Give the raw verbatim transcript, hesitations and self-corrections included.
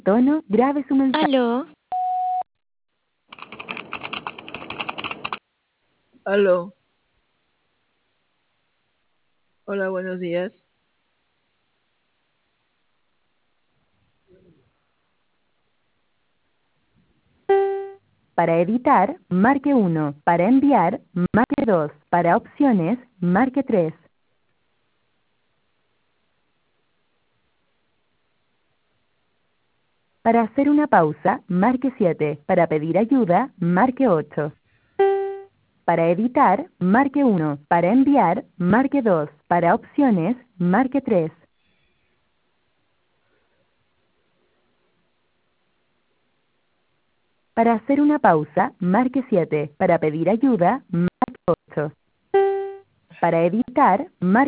tono, grabe su mensaje. Aló, Aló, hola, buenos días. Para editar, marque uno. Para enviar, marque dos. Para opciones, marque tres. Para hacer una pausa, marque siete. Para pedir ayuda, marque ocho. Para editar, marque uno. Para enviar, marque dos. Para opciones, marque tres. Para hacer una pausa, marque siete. Para pedir ayuda, marque ocho. Para editar, marque